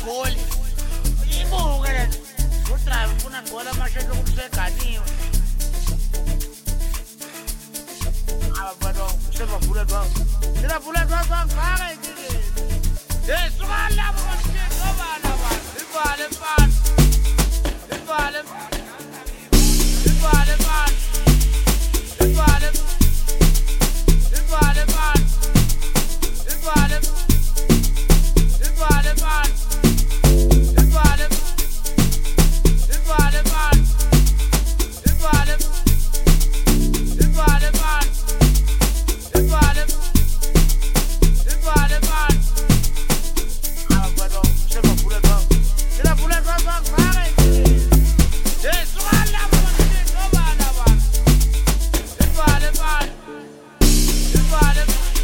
iwashegoli ibuke le udrive ufuna ngcola amasheshe okuseganiwe abafana sebavula dwa sebavula dwa ngaka ikike suka lapho manje ngoba laba ibale mfana ibale ibale mfana ibale ibale mfana ibale ibale mfana ibale ibale mfana ibale ibale mfana ibale ibale mfana abafana sebavula dwa sebavula dwa ngaka ikike suka lapho manje ngoba laba ibale mfana ibale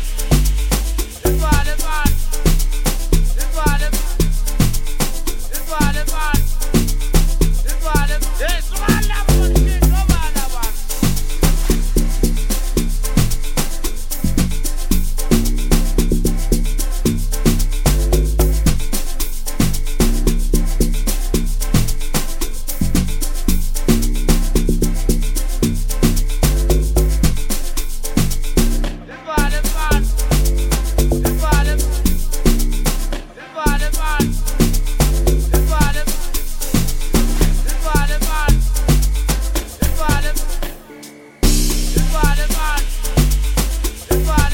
ibale mfana ibale ibale mfana ibale suka lapho manje ngoba laba ibale mfana ibale ibale mfana ibale ibale mfana ibale ibale mfana ibale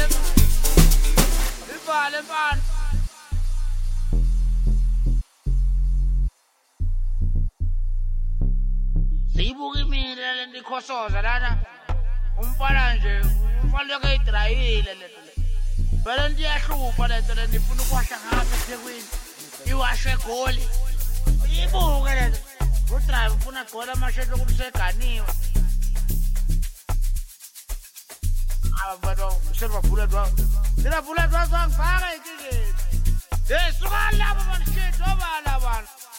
ibale mfana siyibuka imile le nto ikhosoza lana umfana nje umfana lokho eyidrayile lento le vele nto iyahlupha lento le ndifuna ukwahla ngapha ethekwini iwashe egoli ibuke lento udrive ufuna gcola amasheshe okuseganiwe abafana sebavula dwa sebavula dwa ngaka ikike suka lapho manje ngoba laba